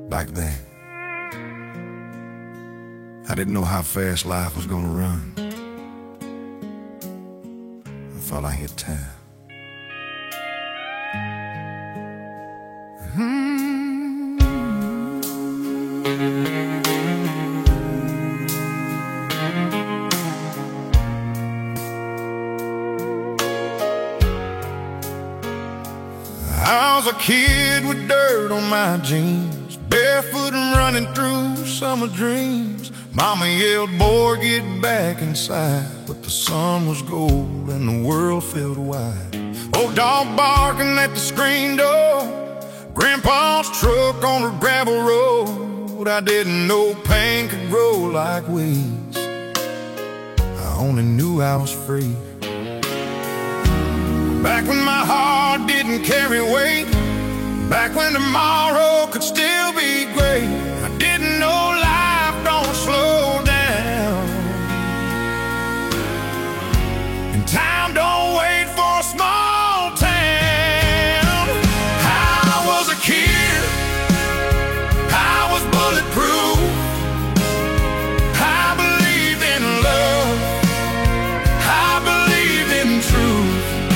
Back then, I didn't know how fast life was gonna run. I thought I hit time. I was a kid with dirt on my jeans, barefoot and running through summer dreams. Mama yelled, "Boy, get back inside." But the sun was gold and the world felt wide. Old dog barking at the screen door, Grandpa's truck on the gravel road. I didn't know pain could grow like weeds. I only knew I was free. Back when my heart didn't carry weight, back when tomorrow could still be great. I didn't know life don't slow down, and time don't wait for a small town. I was a kid, I was bulletproof. I believed in love, I believed in truth.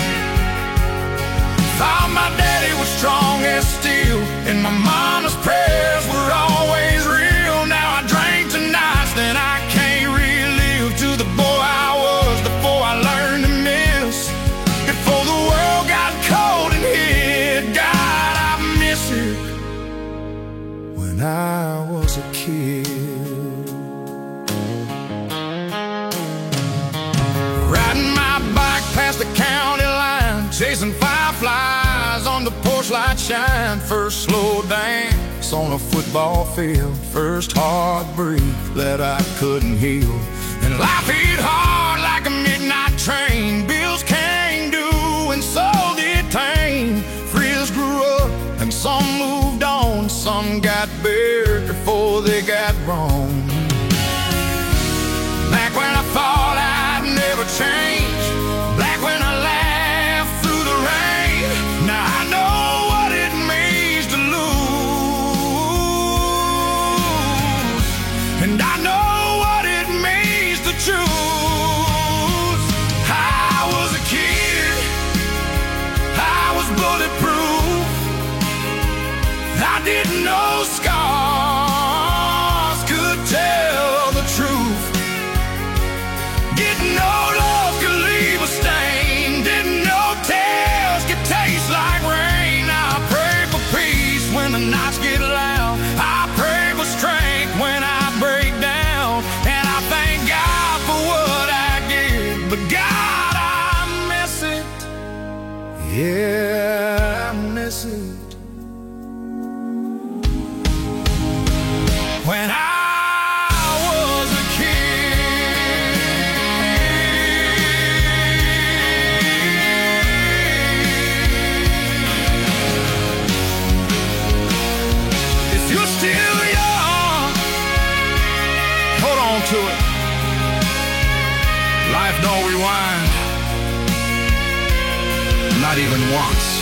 Thought my daddy was strong as steel, and my mama's prayers were always real. Now I drink to nights that I can't relive, to the boy I was before I learned to miss. Before the world got cold and hit, God, I miss it when I was a kid. Riding my bike past the county line, chasing fireflies on the porch light shine. First slow dance on a football field, first heartbreak that I couldn't heal. And life hit hard like a midnight train. Bills came due and so did pain. Friends grew up and some moved on, some got buried before they got wrong. Back when I thought I'd never change, back when I laughed through the rain. Now I know what it means to lose, and I know what it means to choose. I was a kid, I was bulletproof. I didn't know scars could tell the truth. Didn't know love could leave a stain. Didn't know tears could taste like rain. Now I pray for peace when the nights get loud. I pray for strength when I break down. And I thank God for what I get. But God, I miss it. Yeah, I miss it. When I was a If you're still young, hold on to it. Life don't rewind, not even once.